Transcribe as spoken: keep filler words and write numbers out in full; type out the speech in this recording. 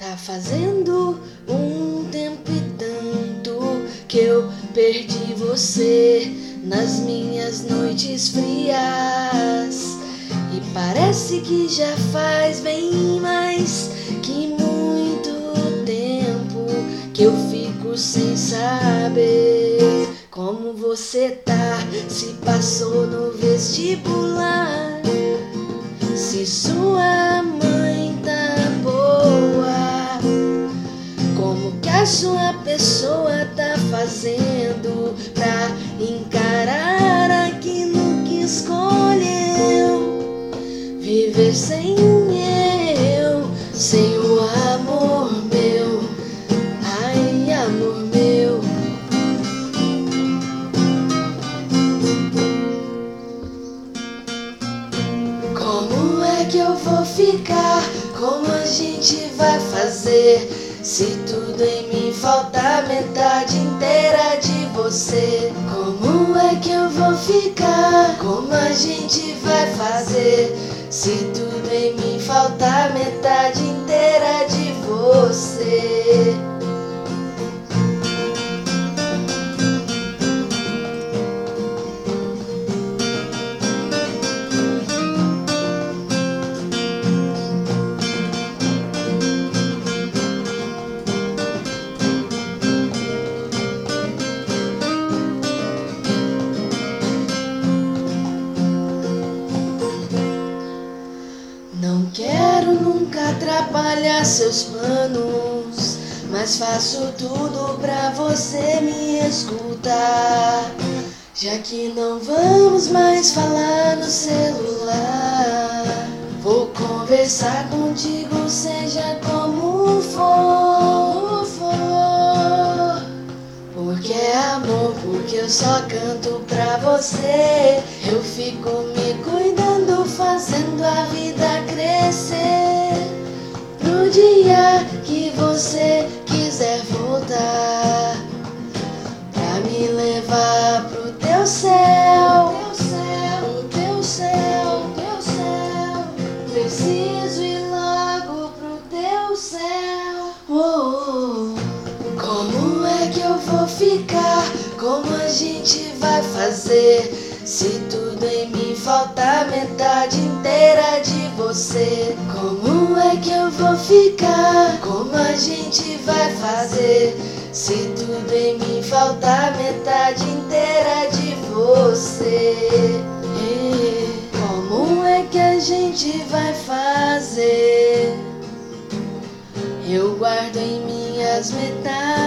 Tá fazendo um tempo e tanto que eu perdi você nas minhas noites frias. E parece que já faz bem mais que muito tempo que eu fico sem saber como você tá, se passou no vestibular, se sua mãe tá boa, como que a sua pessoa tá fazendo pra encarar aquilo que escolheu, viver sem eu, sem o amor meu, ai amor meu. Como é que eu vou ficar? Como a gente vai fazer? Se tudo em mim falta metade inteira de você. Como é que eu vou ficar? Como a gente vai fazer? Se tudo em mim falta metade inteira de você. Não quero nunca atrapalhar seus planos, mas faço tudo pra você me escutar. Já que não vamos mais falar no celular, vou conversar contigo, seja como for, for. Porque é amor, porque eu só canto pra você. Eu fico me cuidando, fazendo a vida crescer, pro dia que você quiser voltar, pra me levar pro teu céu, teu céu, teu céu, teu céu. Preciso ir logo pro teu céu. Oh, oh, oh. Como é que eu vou ficar? Como a gente vai fazer? Se tudo em mim falta metade inteira de você. Como é que eu vou ficar? Como a gente vai fazer? Se tudo em mim falta metade inteira de você. Como é que a gente vai fazer? Eu guardo em minhas metades